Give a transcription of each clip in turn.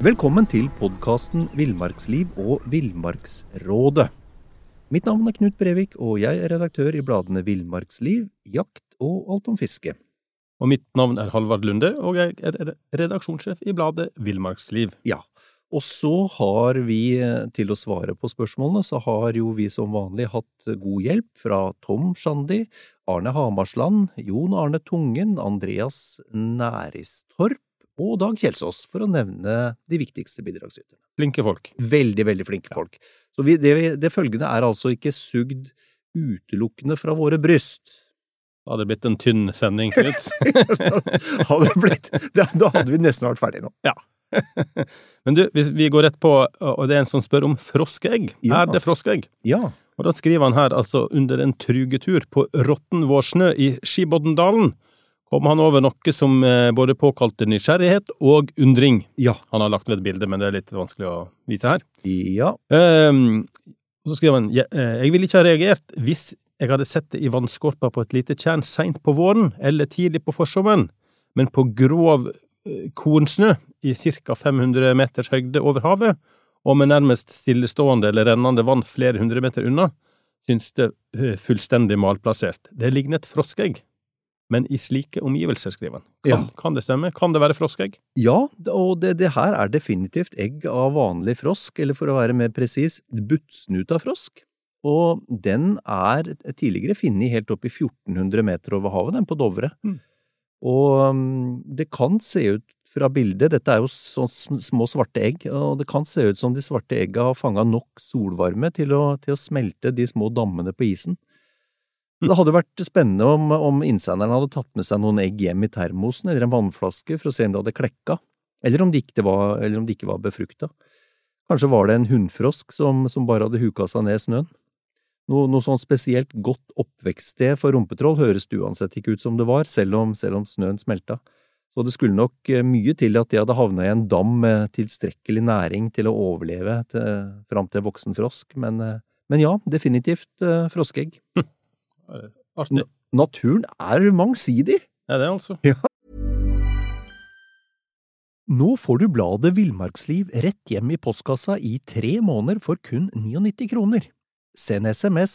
Velkommen til podcasten Villmarksliv og Villmarksrådet. Mitt navn er Knut Brevik, og jeg er redaktør i bladene Villmarksliv, Jakt og Alt om fiske. Og mitt navn er Halvard Lunde, og jeg er redaksjonssjef i bladet Villmarksliv. Ja, og så har vi, til å svare på spørsmålene, så har jo vi som vanlig hatt god hjelp fra Tom Schandi, Arne Hamarsland, Jon Arne Tungen, Andreas Næristorp og Dag Kjelsås, for å nevne de viktigste bidragsyterne. Flinke folk. Veldig, veldig flinke folk. Så det følgende er altså ikke sugd utelukkende fra våre bryst. Da hadde det blitt en tynn sending, Knut. Da hadde vi nesten vært ferdig nå. Ja. Men du, vi går rett på, og det er en som spør om froskeegg. Ja. Er det froskeegg? Ja. Og da skriver han her, altså under en trugetur på Rotten Vårsnø i Skiboddendalen, kom han over noe som både påkalte nysgjerrighet og undring. Ja. Han har lagt ved et bilde, men det er litt vanskelig å vise her. Ja. Og så skriver han, jeg ville ikke ha reagert hvis jeg hadde sett det i vannskorpa på et lite tjern sent på våren, eller tidlig på forsommeren, men på grov kornsnø i cirka 500 meters høgde over havet, og med nærmest stillestående eller rennende vann flere hundre meter unna, synes det fullstendig malplassert. Det ligner et froskeegg. Men i slike omgivelser, skriver han. Kan det stemme? Kan det være froskeegg? Ja, og det her er definitivt egg av vanlig frosk, eller for å være mer presis, buttsnuta frosk. Og den er tidligere finnet helt opp i 1400 meter over havet, den på Dovre. Og det kan se ut fra bildet, dette er jo sånn små svarte egg, og det kan se ut som de svarte egga har fanget nok solvarme til å smelte de små dammene på isen. Det hadde vært spennende om innsenderen hadde tatt med seg noen egg hjem i termosen eller en vannflaske for å se om det hadde klekka, eller om det ikke var befrukta. Kanskje var det en hundfrosk som bare hadde huka seg ned i snøen. Noe sånn spesielt godt oppvekststed for rumpetroll høres det uansett ikke ut som det var, selv om snøen smelta. Så det skulle nok mye til at de hadde havnet i en dam med tilstrekkelig næring til å overleve fram til voksen frosk, men ja, definitivt froskeegg. Artig. Naturen er mangsidig. Ja, det altså. Ja. Nå får du bladet Villmarksliv rett hjem i postkassa i 3 måneder for kun 99 kroner. Send SMS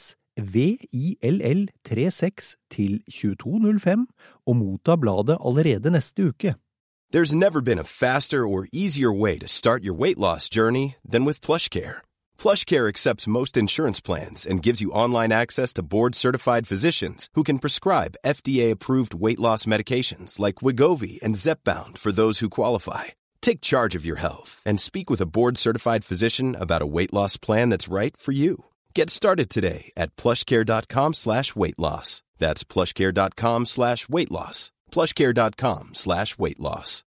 VILL36 til 2205 og motta bladet allerede neste uke. There's never been a faster or easier way to start your weight loss journey than with PlushCare. PlushCare accepts most insurance plans and gives you online access to board-certified physicians who can prescribe FDA-approved weight loss medications like Wegovy and Zepbound for those who qualify. Take charge of your health and speak with a board-certified physician about a weight loss plan that's right for you. Get started today at plushcare.com/weightloss. That's plushcare.com/weightloss. plushcare.com/weightloss.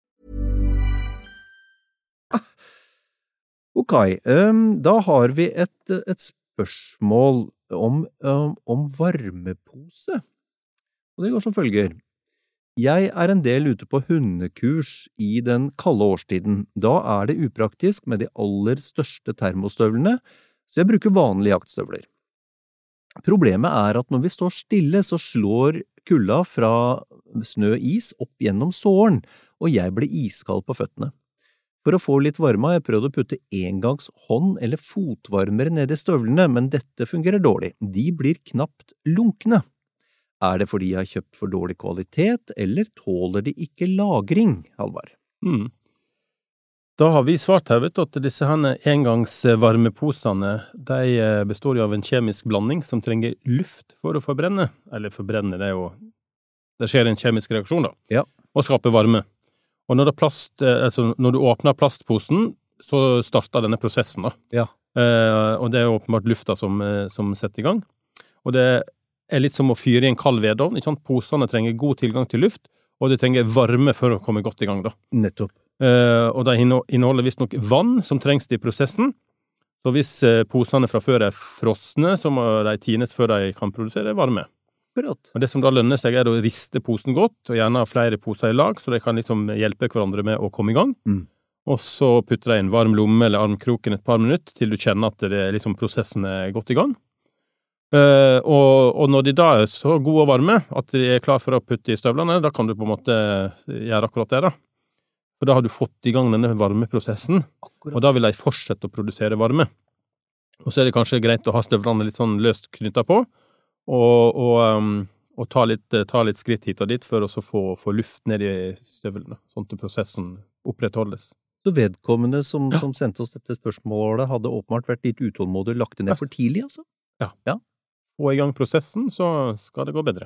Ok, da har vi et spørsmål om varmepose. Og det går som følger. Jeg er en del ute på hundekurs i den kalde årstiden. Da er det upraktisk med de aller største termostøvlene, så jeg bruker vanlige jaktstøvler. Problemet er at når vi står stille, så slår kulda fra snø-is opp gjennom såren, og jeg blir iskald på føttene. For å få litt varme har jeg prøvd å putte engangs hånd- eller fotvarmere ned i støvlene, men dette fungerer dårlig. De blir knapt lunkne. Er det fordi jeg har kjøpt for dårlig kvalitet, eller tåler de ikke lagring, Halvard? Da har vi svart her, vet du, at disse engangsvarmeposene, de består jo av en kjemisk blanding som trenger luft for å forbrenne. Eller forbrenne, det skjer en kjemisk reaksjon da, og skaper varme. Og når du åpner plastposen, så starter denne prosessen da. Ja. Og det er åpenbart lufta som setter i gang. Og det er litt som å fyre i en kald vedovn, ikke sant? Posene trenger god tilgang til luft, og det trenger varme for å komme godt i gang da. Nettopp. Og det inneholder visst nok vann som trengs i prosessen. Så hvis posene fra før er frosne, så må de tines før de kan produsere varme. Akkurat. Og det som da lønner seg er å riste posen godt, og gjerne ha flere poser i lag, så de kan liksom hjelpe hverandre med å komme i gang. Og så putter de en varm lomme eller armkroken et par minutter, til du kjenner at liksom prosessen er godt i gang. Og når de da er så gode og varme, at de er klar for å putte i støvlene, da kan du på en måte gjøre akkurat det da. For da har du fått i gang denne varmeprosessen, og da vil de fortsette å produsere varme. Og så det kanskje greit å ha støvlene litt sånn løst knyttet på, og ta litt skritt hit og dit for å så få luft ned i støvlene, sånn at prosessen opprettholdes. Så vedkommende som sendte oss dette spørsmålet hadde åpenbart vært litt utålmodig og lagt det ned for tidlig, altså? Ja. Få i gang prosessen, så skal det gå bedre.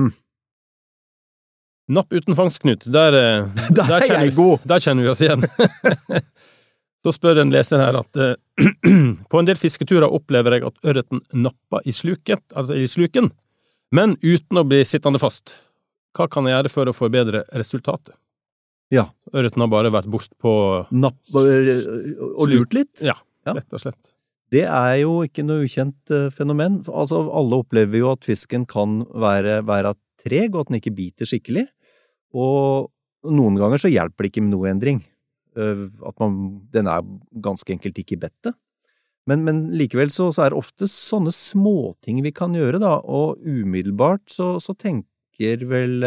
Napp uten fangstknut, der er jeg god! Der kjenner vi oss igjen. Så spør en leser her at på en del fisketurer opplever jeg at ørreten napper i sluken, men uten å bli sittende fast. Hva kan jeg gjøre for å forbedre resultatet? Ja. Ørreten har bare vært bort på napp og lurt litt? Ja, rett og slett. Det er jo ikke noe ukjent fenomen. Altså, alle opplever jo at fisken kan være treg, og at den ikke biter skikkelig. Og noen ganger så hjelper det ikke med noe endring. Den er ganske enkelt ikke i bettet. Men likevel så er det ofte sånne småting vi kan gjøre, da, og umiddelbart så tenker vel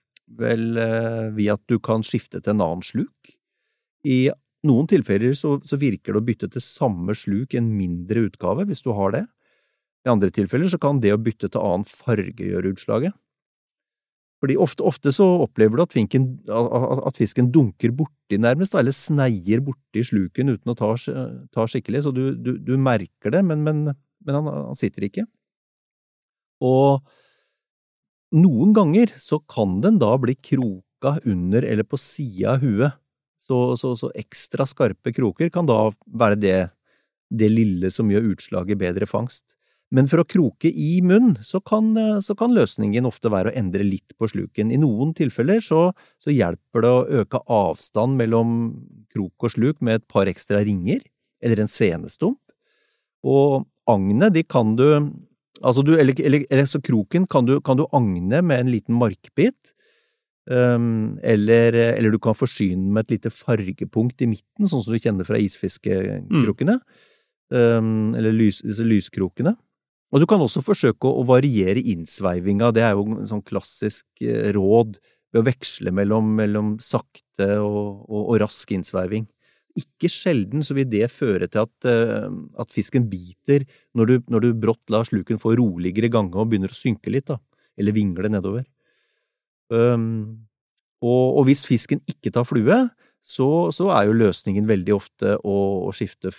vi at du kan skifte til en annen sluk. I noen tilfeller så virker det å bytte til samme sluk i en mindre utgave, hvis du har det. I andre tilfeller så kan det å bytte til annen farge gjøre utslaget. Fordi ofte så opplever du at fisken dunker borti nærmest, eller sneier borti sluken uten å ta skikkelig, så du merker det, men han sitter ikke. Og noen ganger så kan den da bli kroka under eller på siden av huet, så ekstra skarpe kroker kan da være det lille som gjør utslaget bedre fangst. Men for å kroke i munn, så kan løsningen ofte være å endre litt på sluken. I noen tilfeller så hjelper det å øke avstand mellom krok og sluk med et par ekstra ringer, eller en senestump. Og agnet, de kan du, så kroken kan du agne med en liten markbit, eller du kan forsyne med et lite fargepunkt i midten, sånn som du kjenner fra isfiskekrokene, eller disse lyskrokene. Og du kan også forsøke å variere innsveivinga, det er jo en sånn klassisk råd ved å veksle mellom sakte og rask innsveiving. Ikke sjelden så vil det føre til at fisken biter når du brått lar sluken få roligere gange og begynner å synke litt, da, eller vingle nedover. Og hvis fisken ikke tar flue, så er jo løsningen veldig ofte å skifte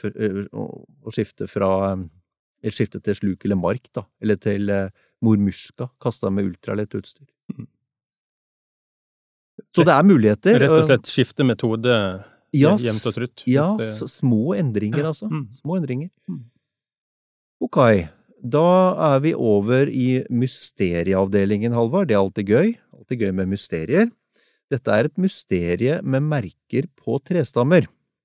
til sluk eller mark, da, eller til mormuska, kastet med ultralett utstyr. Så det er muligheter. Rett og slett skifte metode jevnt og trutt. Ja, små endringer, altså. Små endringer. Ok, da er vi over i mysterieavdelingen, Halvard. Det er alltid gøy med mysterier. Dette er et mysterie med merker på trestammer.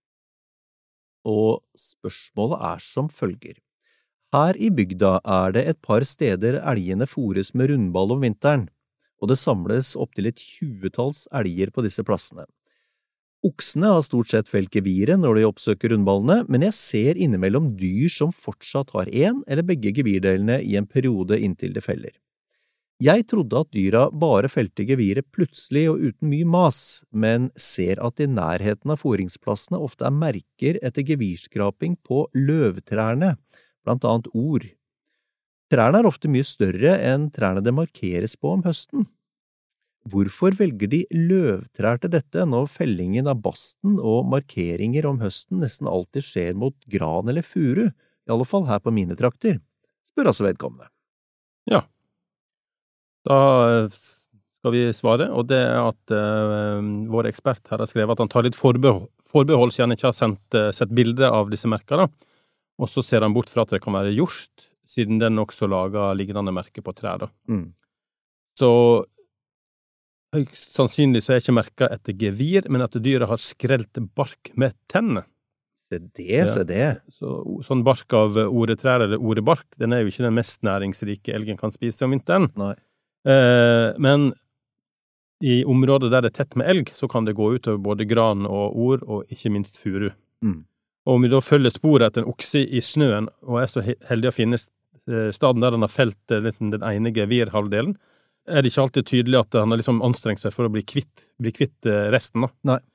Og spørsmålet er som følger. Her i bygda er det et par steder elgene fôres med rundball om vinteren, og det samles opp til et 20-talls elger på disse plassene. Oksene har stort sett felt geviret når de oppsøker rundballene, men jeg ser innimellom dyr som fortsatt har en eller begge gevirdelene i en periode inntil det feller. Jeg trodde at dyra bare felte geviret plutselig og uten mye mas, men ser at i nærheten av fôringsplassene ofte er merker etter gevirskraping på løvtrærne, blant annet ord. Trærne er ofte mye større enn trærne det markeres på om høsten. Hvorfor velger de løvtrær til dette når fellingen av basten og markeringer om høsten nesten alltid skjer mot gran eller furu, i alle fall her på mine trakter? Spør altså vedkommende. Ja. Da skal vi svare, og det er at vår ekspert her har skrevet at han tar litt forbehold siden han ikke har sett bilder av disse merkene. Og så ser han bort fra at det kan være hjort, siden den også lager lignende merker på trær. Så høyst sannsynlig så er ikke merket etter gevir, men at dyret har skrelt bark med tennene. Se det. Sånn bark av oretrær eller orebark, den er jo ikke den mest næringsrike elgen kan spise om vinteren. Nei. Men i områder der det er tett med elg, så kan det gå ut over både gran og or, og ikke minst furu. Og om vi da følger sporet etter en okse i snøen, og er så heldig å finne staden der han har felt den ene gevirhalvdelen, er det ikke alltid tydelig at han har liksom anstrengt seg for å bli kvitt resten da. Nei.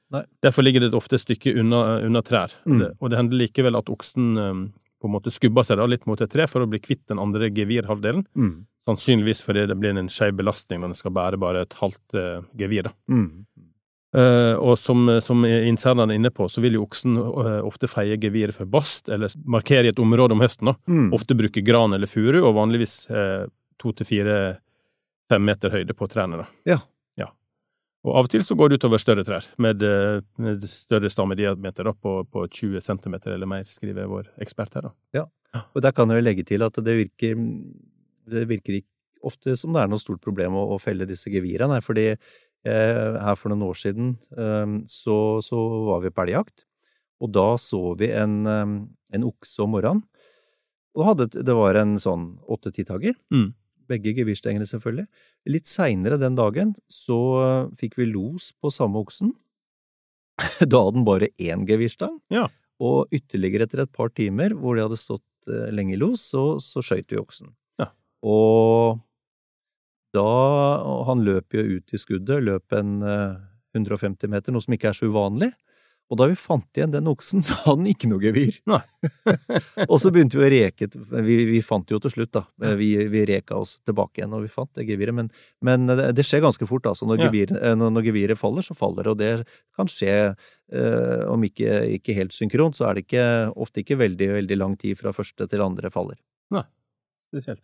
Nei. Derfor ligger det ofte et stykke unna trær. Og det hender likevel at oksen på en måte skubber seg da, litt mot et tre for å bli kvitt den andre gevirhalvdelen. Sannsynligvis fordi det blir en skjev belastning når den skal bære bare et halvt gevir. Da. Og som innsenderen er inne på, så vil jo oksen ofte feie geviret for bast, eller markere i et område om høsten. Da. Ofte bruke gran eller furu, og vanligvis 2 til 4-5 meter høyde på trærne. Da. Ja. Og av og til så går det utover større trær, med større stammediameter da, på 20 centimeter eller mer, skriver vår ekspert her. Da. Ja, og der kan jeg legge til at det virker ikke ofte som det er noe stort problem å felle disse gevirene, fordi her for noen år siden så var vi på elgjakt, og da så vi en okse om morgenen, og det var en sånn 8-10-tagger, begge gevirstengene selvfølgelig. Litt senere den dagen så fikk vi los på samme oksen. Da hadde den bare 1 gevirstang, og ytterligere etter et par timer hvor de hadde stått lenge i los, så skjøt vi oksen. Ja. Og da, han løp jo ut i skuddet, løp 150 meter, noe som ikke så uvanlig. Og da vi fant igjen den oksen, så hadde den ikke noe gevir. Nei. Og så begynte vi å reke, vi fant jo til slutt da, vi reka oss tilbake igjen, og vi fant det geviret, men det skjer ganske fort altså, når geviret faller, så faller det, og det kan skje, om ikke helt synkront, så det ofte ikke veldig, veldig lang tid fra første til andre faller. Nei, spesielt.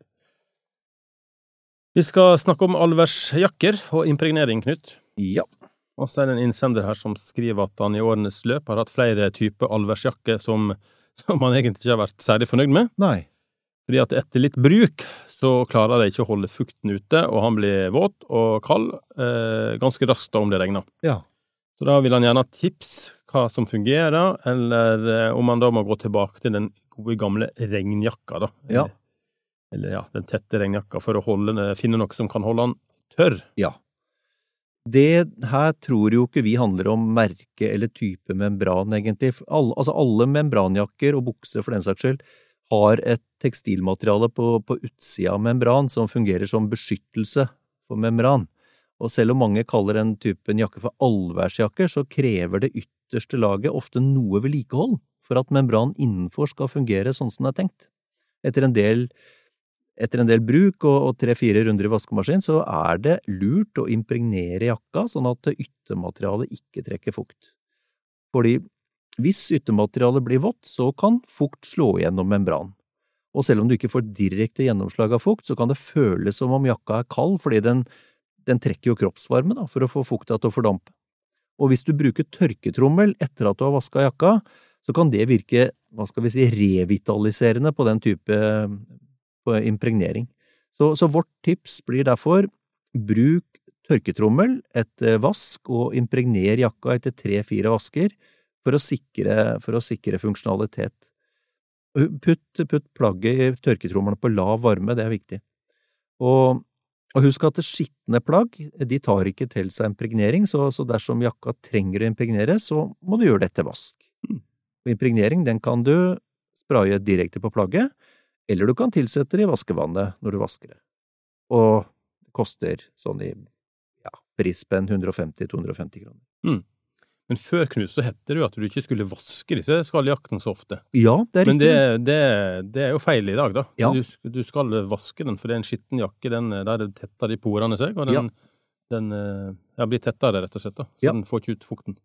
Vi skal snakke om allværsjakker og impregnering, Knut. Ja. Og så det en innsender her som skriver at han i årenes løp har hatt flere typer allværsjakker som han egentlig ikke har vært særlig fornøyd med. Nei. Fordi at etter litt bruk så klarer de ikke å holde fukten ute, og han blir våt og kald ganske raskt da om det regner. Ja. Så da vil han gjerne ha tips hva som fungerer, eller om han da må gå tilbake til den gode gamle regnjakka da. Ja. Eller den tette regnjakka for å finne noe som kan holde han tørr. Ja. Det her tror jo ikke vi handler om merke eller type membran egentlig. Alle membranjakker og bukser for den saks skyld har et tekstilmateriale på utsida av membran som fungerer som beskyttelse for membran. Og selv om mange kaller den typen jakke for allværsjakker, så krever det ytterste laget ofte noe vedlikehold for at membran innenfor skal fungere sånn som det tenkt. Etter en del bruk og 3-4 runder i vaskemaskin, så det lurt å impregnere jakka, sånn at yttermaterialet ikke trekker fukt. Fordi hvis yttermaterialet blir vått, så kan fukt slå gjennom membran. Og selv om du ikke får direkte gjennomslag av fukt, så kan det føles som om jakka kald, fordi den trekker jo kroppsvarme da, for å få fukta til å fordampe. Og hvis du bruker tørketrommel etter at du har vasket jakka, så kan det virke, revitaliserende på den type på impregnering. Så vårt tips blir derfor bruk tørketrommel etter vask og impregner jakka etter 3-4 vasker for å sikre funksjonalitet. Putt plagget i tørketrommelen på lav varme, det viktig. Og husk at skitne plagg, de tar ikke til seg impregnering, så dersom jakka trenger å impregneres, så må du gjøre det etter vask. Impregnering, den kan du spraye direkte på plagget, eller du kan tilsette det i vaskevannet når du vasker det. Og det koster sånn i prispenn 150-250 kroner. Men før, Knut, så heter det jo at du ikke skulle vaske disse skalljakkene så ofte. Ja, det riktig. Men det jo feil i dag, da. Ja. Du skal vaske den, for det en skitten jakke, der tetter de porene seg, og den blir tettere, rett og slett, da. Så den får ikke ut fukten.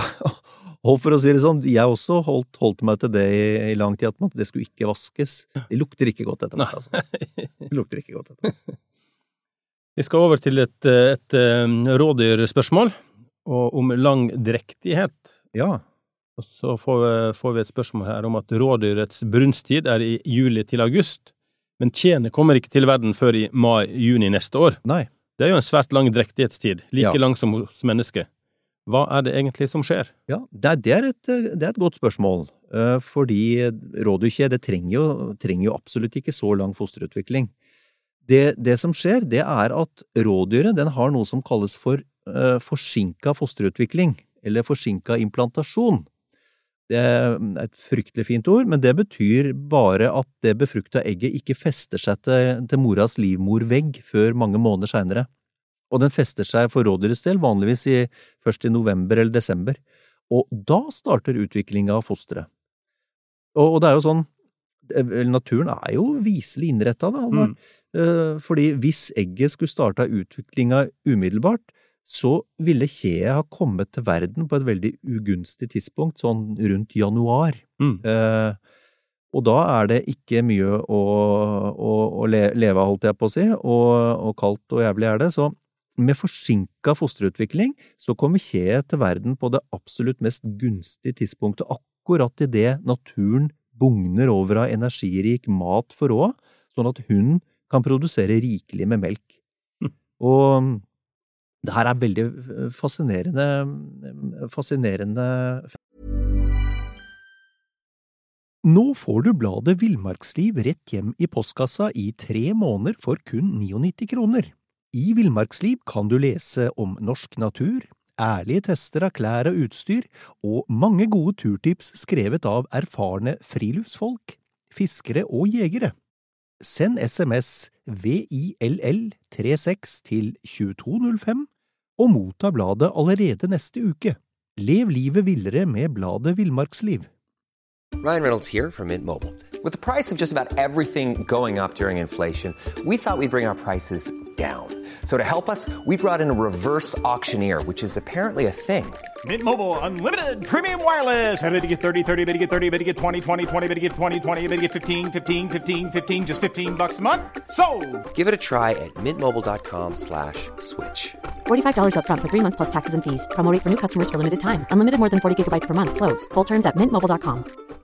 Og for å si det sånn, jeg også holdt meg til det i lang tid, at det skulle ikke vaskes. Det lukter ikke godt etter hvert, altså. Det lukter ikke godt etter hvert. Vi skal over til et rådyrspørsmål, og om lang drektighet. Ja. Og så får vi et spørsmål her om at rådyrets brunsttid i juli til august, men tjenet kommer ikke til verden før i mai-juni neste år. Nei. Det jo en svært lang drektighetstid, like lang som hos mennesket. Hva det egentlig som skjer? Ja, det et godt spørsmål, fordi rådyrkje, det trenger jo absolutt ikke så lang fosterutvikling. Det som skjer, det at rådyret, den har noe som kalles for forsinket fosterutvikling, eller forsinket implantasjon. Det et fryktelig fint ord, men det betyr bare at det befrukta egget ikke fester seg til moras livmorvegg før mange måneder senere. Og den fester seg for rådyrets del vanligvis først i november eller desember. Og da starter utviklingen av fosteret. Og det jo sånn, naturen jo viselig innrettet da, Halvard. Fordi hvis egget skulle starte utviklingen umiddelbart, så ville kjeet ha kommet til verden på et veldig ugunstig tidspunkt, sånn rundt januar. Og da det ikke mye å leve, holdt jeg på å si, og kaldt og jævlig det, så med forsinket fosterutvikling så kommer kjeet til verden på det absolutt mest gunstige tidspunktet, akkurat i det naturen bugner over av energirik mat for råd, sånn at hun kan produsere rikelig med melk. Og det her veldig fascinerende. Nå får du bladet Villmarksliv rett hjem i postkassa i 3 måneder for kun 99 kroner. I Villmarksliv kan du lese om norsk natur, ærlige tester av klær og utstyr, og mange gode turtips skrevet av erfarne friluftsfolk, fiskere og jegere. Send SMS VILL36 til 2205 og motta bladet allerede neste uke. Lev livet villere med bladet Villmarksliv. Ryan Reynolds here from Mint Mobile. With the price of just about everything going up during inflation, we thought we'd bring our prices down. So to help us, we brought in a reverse auctioneer, which is apparently a thing. Mint Mobile Unlimited Premium Wireless. How to get 30, 30, bit to get 30, bit to get 20, 20, 20, bit to get 20, 20, bit to get 15, 15, 15, 15, just $15 a month? Sold! Give it a try at mintmobile.com/switch. $45 up front for 3 months plus taxes and fees. Promo rate for new customers for limited time. Unlimited more than 40 gigabytes per month. Slows full terms at mintmobile.com.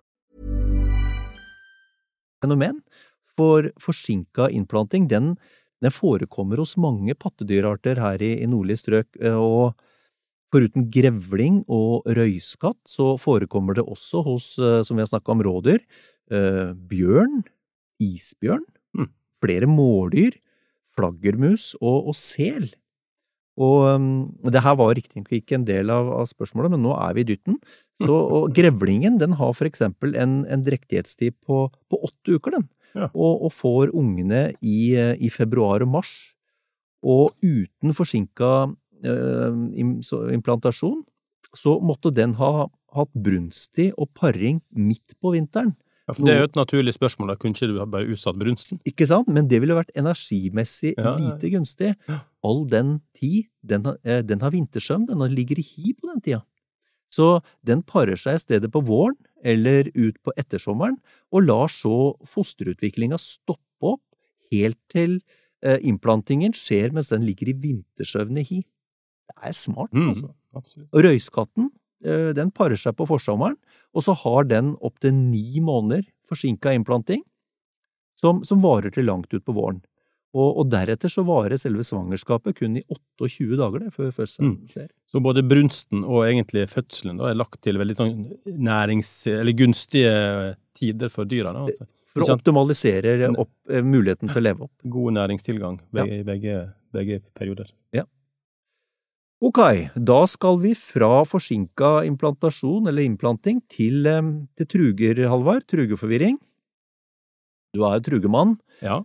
Fenomen for forsinket innplanting, den forekommer hos mange pattedyrarter her i nordlige strøk, og foruten grevling og røyskatt, så forekommer det også hos, som vi har snakket om, rådyr, bjørn, isbjørn, flere mårdyr, flaggermus og sel. Og det her var riktig ikke en del av spørsmålet, men nå vi i dytten. Og grevlingen, den har for eksempel en drektighetstid på 8 uker, den. Ja. Og får ungene i februar og mars. Og uten forsinket implantasjon, så måtte den ha hatt brunstig og parring midt på vinteren. Ja, for det jo et naturlig spørsmål, da kunne ikke du ha bare utsatt brunsten? Ikke sant, men det ville vært energimessig lite gunstig. All den tid, den har vintersøvn, den ligger i hi på den tida. Så den parer seg i stedet på våren, eller ut på ettersommeren, og lar så fosterutviklingen stoppe opp helt til innplantingen skjer mens den ligger i vintersøvn i hi. Det smart, altså. Absolutt. Og røyskatten, den parer seg på forsommeren, og så har den opp til 9 måneder forsinket innplanting, som varer til langt ut på våren. Og deretter så varer selve svangerskapet kun i 28 dager det, før fødselen skjer. Så både brunsten og egentlig fødselen da lagt til veldig sånn eller gunstige tider for dyra da? For å optimalisere muligheten til å leve opp. God næringstilgang i begge perioder. Ja. Ok, da skal vi fra forsinket implantasjon eller innplanting til truger, Halvard, trugeforvirring. Du jo trugemann. Ja.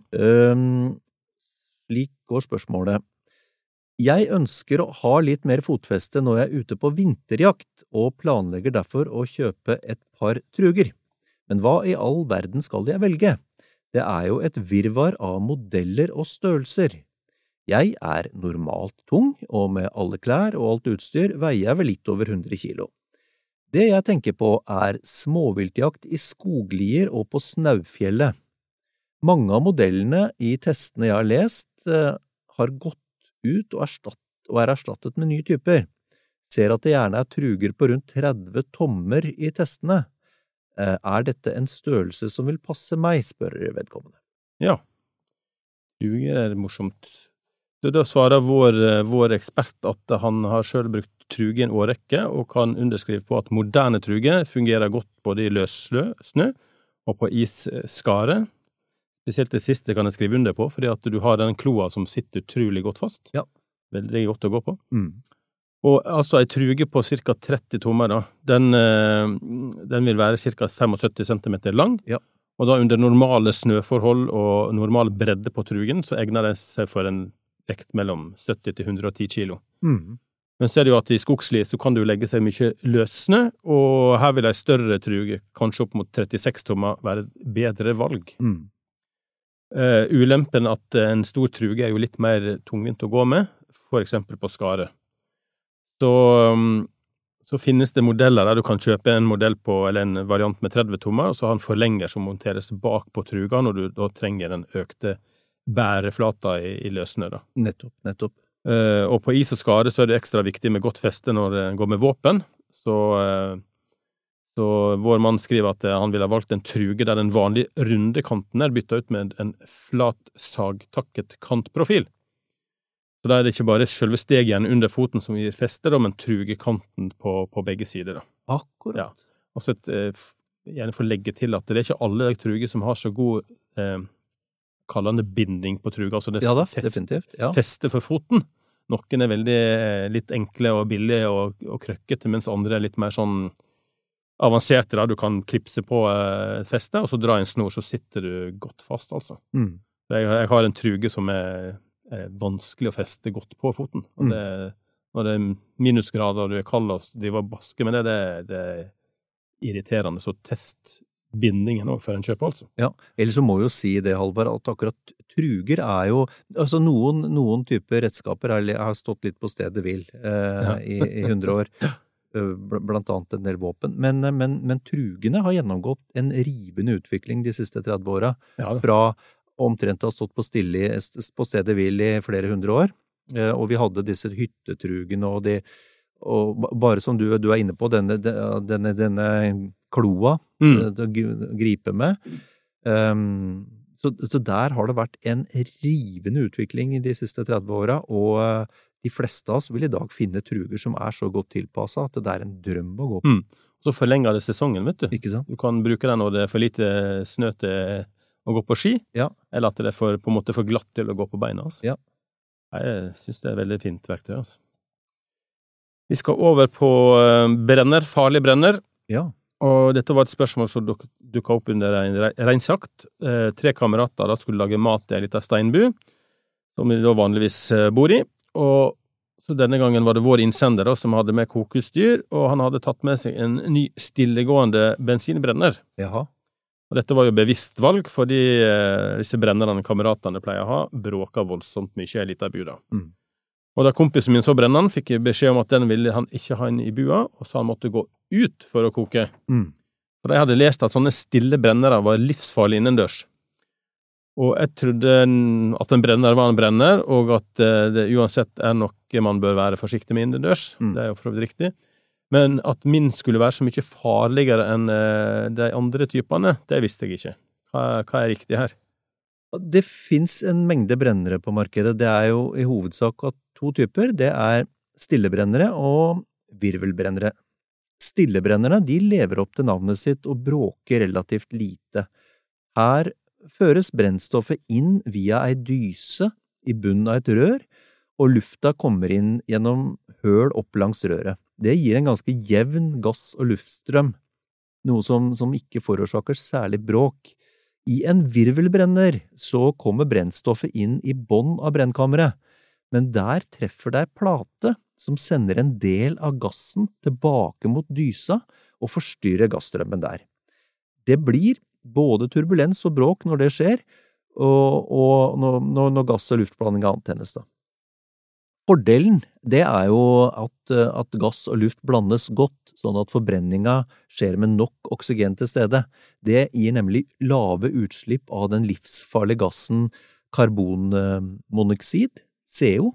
Slik går spørsmålet. Jeg ønsker å ha litt mer fotfeste når jeg ute på vinterjakt, og planlegger derfor å kjøpe et par truger. Men hva i all verden skal jeg velge? Det jo et virvar av modeller og størrelser. Jeg normalt tung, og med alle klær og alt utstyr veier jeg vel litt over 100 kilo. Det jeg tenker på småviltjakt i skoglier og på Snaufjellet. Mange av modellene i testene jeg har lest har gått ut og erstattet med nye typer. Ser at det gjerne truger på rundt 30 tommer i testene. Dette en størrelse som vil passe meg, spør vedkommende. Ja, truger morsomt. Da svarer vår ekspert at han har selv brukt truge en årrekke og kan underskrive på at moderne truge fungerer godt både i løs snø og på isskare. Spesielt det siste kan jeg skrive under på, fordi at du har den kloa som sitter utrolig godt fast. Ja. Veldig godt å gå på. Og altså en truge på cirka 30 tommer da, den vil være cirka 75 centimeter lang, og da under normale snøforhold og normal bredde på trugen, så egner det seg for en vekt mellom 70 til 110 kilo. Mm. Men så det jo at i skogsli så kan det jo legge seg mye løssnø, og her vil en større truge, kanskje opp mot 36 tommer, være et bedre valg. Mm. Ulempen at en stor truge jo litt mer tungvint å gå med, for eksempel på skare. Så finnes det modeller der du kan kjøpe en modell på, eller en variant med 30 tommer, og så har en forlenger som monteres bak på truga når du da trenger den økte bæreflata i løssnø. Nettopp. Og på is og skare så det ekstra viktig med godt feste når det går med våpen, så vår mann skriver at han ville ha valgt en truge der den vanlige runde kanten byttet ut med en flat sagtakket kantprofil. Så da det ikke bare selve stegjen under foten som gir feste, men trugekanten på begge sider. Akkurat. Ja. Og så gjerne få legge til at det ikke alle truger som har så god kallende binding på truga, altså det definitivt. Ja. Feste for foten. Noen veldig litt enkle og billige og krøkkete, mens andre litt mer sånn avanserte. Da. Du kan klipse på et feste, og så dra en snor, så sitter du godt fast, altså. Mm. Jeg har en truge som er vanskelig å feste godt på foten. Og når det minusgrader og du kald og driver og basker, men det er irriterende, så test bindingen også for en kjøp, altså. Ja, ellers så må vi jo si det, Halvard, at akkurat truger jo, altså noen typer redskaper har stått litt på stedet hvil i 100 år, blant annet en del våpen, men trugene har gjennomgått en rivende utvikling de siste 30 årene, fra omtrent har stått på stedet hvil i flere 100 år, og vi hadde disse hyttetrugene, og bare som du inne på, denne kloa å gripe med. Så der har det vært en rivende utvikling i de siste 30 årene, og de fleste av oss vil i dag finne truger som så godt tilpasset at det en drøm å gå på. Så forlenger det sesongen, vet du. Ikke sant? Du kan bruke den når det for lite snø til å gå på ski, eller at det på en måte for glatt til å gå på beina. Altså. Ja. Jeg synes det veldig fint verktøy. Altså. Vi skal over på farlig brenner. Ja. Og dette var et spørsmål som dukket opp under en reinsjakt. 3 kamerater skulle lage mat i en liten steinbu, som vi da vanligvis bor i. Og så denne gangen var det vår innsender som hadde med kokutstyr, og han hadde tatt med seg en ny stillegående bensinbrenner. Jaha. Og dette var jo bevisst valg, fordi disse brennerne kameratene pleier å ha, bråket voldsomt mye i en liten bu da. Og da kompisen min så brenneren, fikk jeg beskjed om at den ville han ikke ha inn i bua, og så han måtte gå ut for å koke. For jeg hadde lest at sånne stille brennere var livsfarlige innendørs. Og jeg trodde at en brenner var en brenner, og at det uansett noe man bør være forsiktig med innendørs. Det jo for så vidt riktig. Men at min skulle være så mye farligere enn de andre typene, det visste jeg ikke. Hva riktig her? Det finnes en mengde brennere på markedet. Det jo i hovedsak 2 typer. Det stillebrennere og virvelbrennere. Stillebrennerne, de lever opp til navnet sitt og bråker relativt lite. Her føres brennstoffet inn via ei dyse i bunnen av et rør, og lufta kommer inn gjennom høl opp langs røret. Det gir en ganske jevn gass- og luftstrøm, noe som ikke forårsaker særlig bråk. I en virvelbrenner så kommer brennstoffet inn i bånn av brennkammeret, men der treffer det ei plate som sender en del av gassen tilbake mot dysa og forstyrrer gassstrømmen der. Det blir både turbulens og bråk når det skjer, og når gass- og luftblanding antennes da. Fordelen, det jo at gass og luft blandes godt, sånn at forbrenninga skjer med nok oksygen til stede. Det gir nemlig lave utslipp av den livsfarlige gassen karbonmonoksid, CO.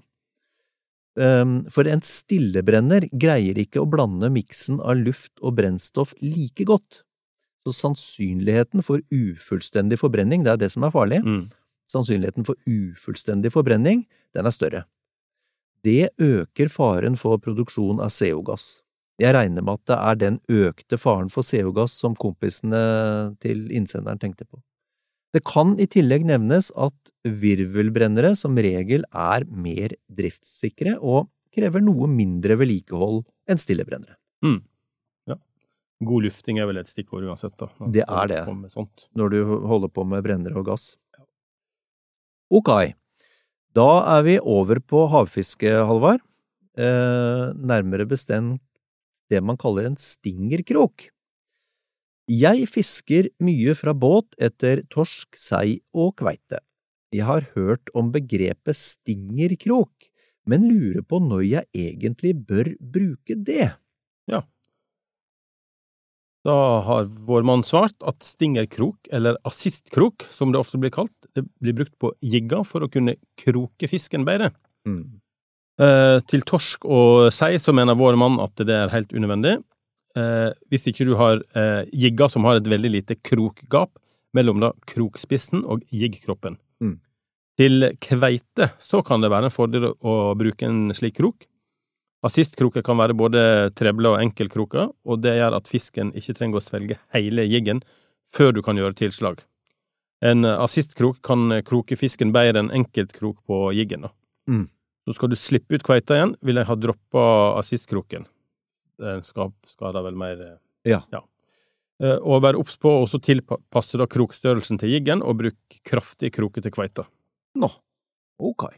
For en stillebrenner greier ikke å blande miksen av luft og brennstoff like godt. Så sannsynligheten for ufullstendig forbrenning, det det som farlig. Sannsynligheten for ufullstendig forbrenning, den større. Det øker faren for produksjon av CO-gass. Jeg regner med at det den økte faren for CO-gass som kompisene til innsenderen tenkte på. Det kan i tillegg nevnes at virvelbrennere som regel mer driftssikre og krever noe mindre vedlikehold enn stillebrennere. Ja. God lufting vel et stikkord uansett da. Det det, når du holder på med brennere og gass. Ok. Da vi over på havfiske, Halvard. Nærmere bestemt det man kaller en stingerkrok. Jeg fisker mye fra båt etter torsk, sei og kveite. Jeg har hørt om begrepet stingerkrok, men lurer på når jeg egentlig bør bruke det. Ja. Da har vår mann svart at stingerkrok, eller assistkrok, som det ofte blir kalt, det blir brukt på jigga for å kunne kroke fisken bedre. Til torsk og sei så mener vår mann at det helt unødvendig. Hvis ikke du har jigga som har et veldig lite krokgap mellom da krokspissen og jiggkroppen. Til kveite så kan det være en fordel å bruke en slik krok. Assistkroker kan være både treble og enkelkroker, og det gjør at fisken ikke trenger å svelge hele jiggen før du kan gjøre tilslag. En assistkrok kan kroke fisken bedre enn enkeltkrok på jiggen. Så skal du slippe ut kveita igjen, vil jeg ha droppet assistkroken. Den skader vel mer. Ja. Og være obs på å tilpasse da krokstørrelsen til jiggen og bruke kraftig kroke til kveita. Nå, ok.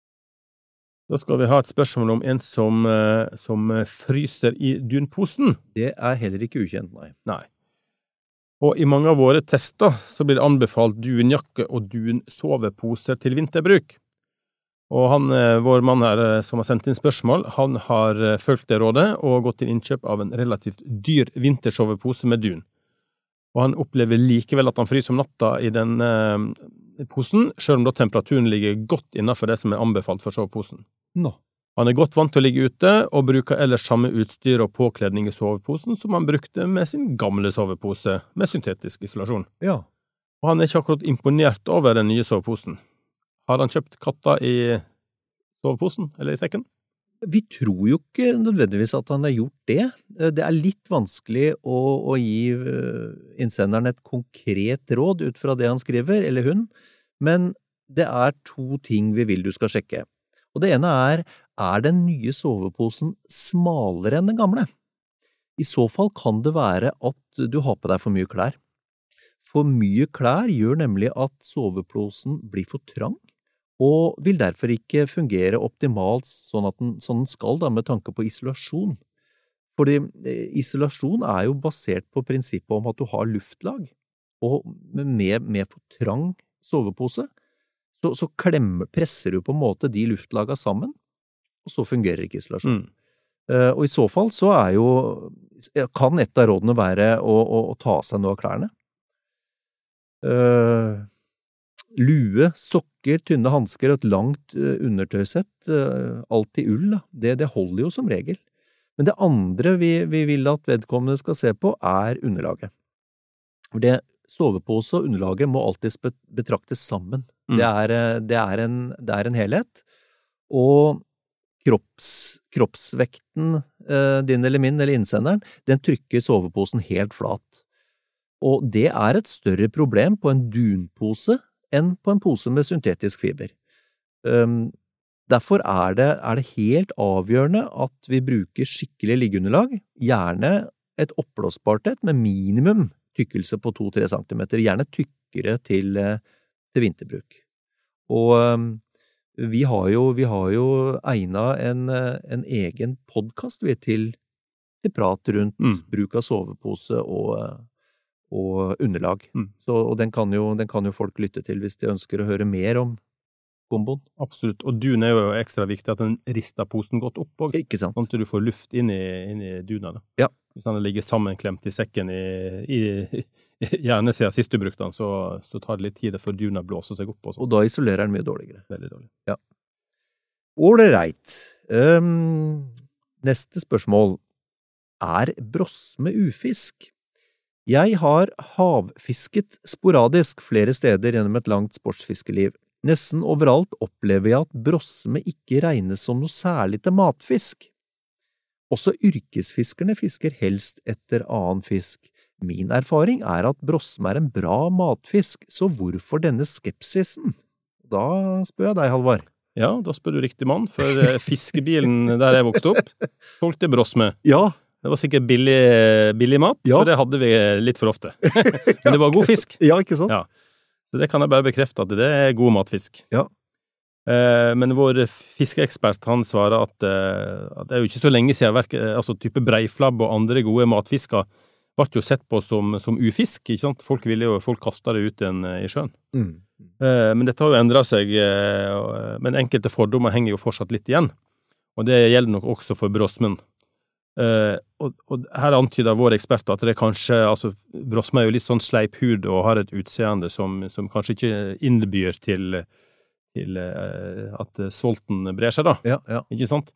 Da skal vi ha et spørsmål om en som fryser i dunposen. Det heller ikke ukjent, nei. Nei. Og i mange av våre tester så blir det anbefalt dunjakke og dunsoveposer til vinterbruk. Og vår mann her som har sendt inn spørsmål, han har fulgt det rådet og gått til innkjøp av en relativt dyr vintersovepose med dun. Og han opplever likevel at han fryser om natta i den posen, selv om da temperaturen ligger godt innenfor det som anbefalt for soveposen. Nå. Han godt vant til å ligge ute, og bruker ellers samme utstyr og påkledning i soveposen som han brukte med sin gamle sovepose med syntetisk isolasjon. Ja. Og han ikke akkurat imponert over den nye soveposen. Har han kjøpt katta i soveposen, eller i sekken? Vi tror jo ikke nødvendigvis at han har gjort det. Det litt vanskelig å gi innsenderen et konkret råd ut fra det han skriver, eller hun, men det 2 ting vi vil du skal sjekke. Og det ene den nye soveposen smalere enn den gamle? I så fall kan det være at du har på deg for mye klær. For mye klær gjør nemlig at soveposen blir for trang, og vil derfor ikke fungere optimalt sånn den skal da, med tanke på isolasjon. Fordi isolasjon jo basert på prinsippet om at du har luftlag, og med for trang sovepose, så presser du på en måte de luftlagene sammen, og så fungerer ikke isolasjon. Og i så fall så kan et av rådene være å ta seg noe av klærne. Lue, sokker, tynne handsker og et langt undertøysett, alt i ull, det holder jo som regel. Men det andre vi vil at vedkommende skal se på underlaget. For det sovepose og underlaget må alltid betraktes sammen. Det en helhet, og kroppsvekten din eller min eller innsenderen, den trykker soveposen helt flat. Og det et større problem på en dunpose enn på en pose med syntetisk fiber. Derfor det helt avgjørende at vi bruker skikkelig liggeunderlag, gjerne et oppblåsbart med minimum tykkelse på 2-3 cm, gjerne tykkere til vinterbruk. Og vi har jo egnet en egen podcast til prat rundt bruk av sovepose og underlag. Og den kan jo folk lytte til hvis de ønsker å høre mer om komboen. Absolutt, og dun jo ekstra viktig at den rister posen godt opp også. Ikke sant? Sånn at du får luft inn i duna. Da. Ja. Hvis den ligger sammenklemt i sekken gjerne siden sist du brukte den, så tar det litt tid for duna blåser seg opp. Og da isolerer den mye dårligere. Veldig dårlig. Ja. Ålreit. Neste spørsmål. Brosme ufisk? Jeg har havfisket sporadisk flere steder gjennom et langt sportsfiskeliv. Nesten overalt opplever jeg at brosme ikke regnes som noe særlig til matfisk. Også yrkesfiskerne fisker helst etter annen fisk. Min erfaring at brosme en bra matfisk, så hvorfor denne skepsisen? Da spør jeg deg, Halvard. Ja, da spør du riktig mann, for fiskebilen der jeg vokste opp, solgte brosme. Ja. Det var sikkert billig mat, ja. For det hadde vi litt for ofte. Men det var god fisk. Ja, ikke sant? Ja. Så det kan jeg bare bekrefte at det god matfisk. Ja. Men vår fiskeekspert, han svarer at det er jo ikke så lenge siden altså type breiflabb og andre gode matfisker ble jo sett på som ufisk, ikke sant? Folk kastet det ut igjen i sjøen. Men dette har jo endret seg, men enkelte fordommer henger jo fortsatt litt igjen, og det gjelder nok også for brosmen. Og her antyder vår ekspert at det kanskje, altså brosme er jo litt sånn sleiphud og har et utseende som kanskje ikke innbyr til at svolten brer seg da. Ja. Ikke sant?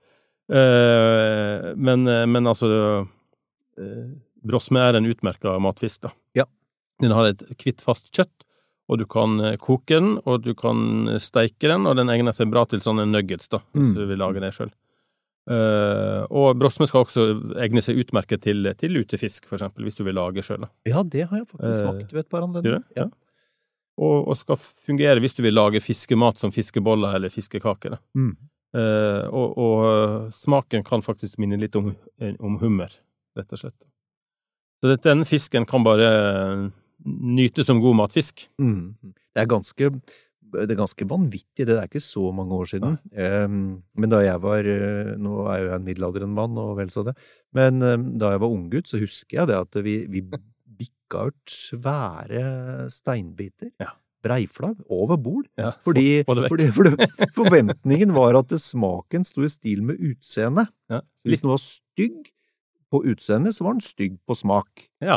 Men altså brosme er en utmerket matfisk da. Ja. Den har et kvitt fast kjøtt, og du kan koke den, og du kan steike den, og den egner seg bra til sånne nuggets da, hvis du vil lage det selv. Og brosme skal også egne seg utmerket til lutefisk, for eksempel, hvis du vil lage selv. Ja, det har jeg faktisk smakt ved et par anledninger. Ja. Og skal fungere hvis du vil lage fiskemat som fiskeboller eller fiskekaker. Og smaken kan faktisk minne litt om hummer, rett og slett. Så denne fisken kan bare nyte som god matfisk. Det er ganske vanvittig, det er ikke så mange år siden. Men da jeg var, nå er jo jeg en middelaldrende mann og vel så det, men da jeg var unggutt så husker jeg det at vi bikka ut svære steinbiter, breiflabb, over bord, fordi forventningen var at smaken stod i stil med utseende. Hvis den var stygg på utseende, så var den stygg på smak. Ja.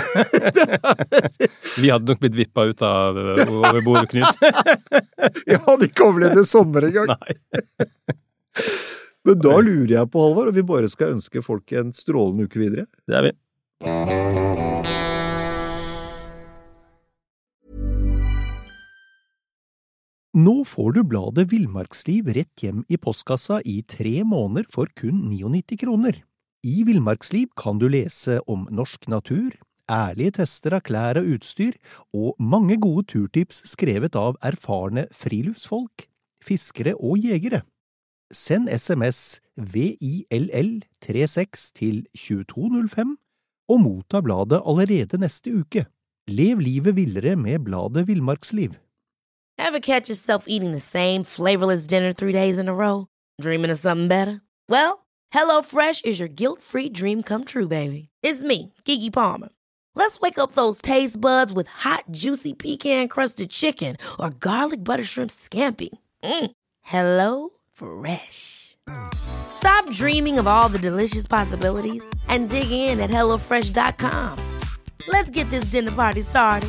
Vi hadde nok blitt vippet ut av over bordet, Knut. Jeg hadde ikke overlevd det sommer en gang. Nei. Men da lurer jeg på, Halvor, og vi bare skal ønske folk en strålende uke videre. Det er vi. Nå får du bladet Villmarksliv rett hjem i postkassa i 3 måneder for kun 99 kroner. I Villmarksliv kan du lese om norsk natur, ærlige tester av klær og utstyr, og mange gode turtips skrevet av erfarne friluftsfolk, fiskere og jegere. Send SMS VILL36 til 2205 og motta bladet allerede neste uke. Lev livet villere med bladet Villmarksliv. Ever catch yourself eating the same flavorless dinner 3 days in a row? Dreaming of something better? Well, HelloFresh is your guilt-free dream come true, baby. It's me, Keke Palmer. Let's wake up those taste buds with hot, juicy pecan-crusted chicken or garlic butter shrimp scampi. HelloFresh. Stop dreaming of all the delicious possibilities and dig in at HelloFresh.com. Let's get this dinner party started.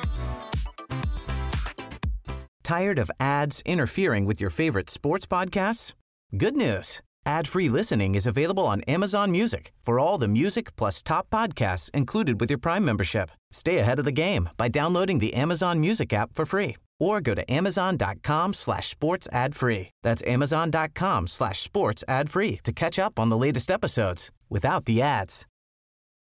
Tired of ads interfering with your favorite sports podcasts? Good news. Ad-free listening is available on Amazon Music for all the music plus top podcasts included with your Prime membership. Stay ahead of the game by downloading the Amazon Music app for free or go to amazon.com/sports ad-free. That's amazon.com/sports ad-free to catch up on the latest episodes without the ads.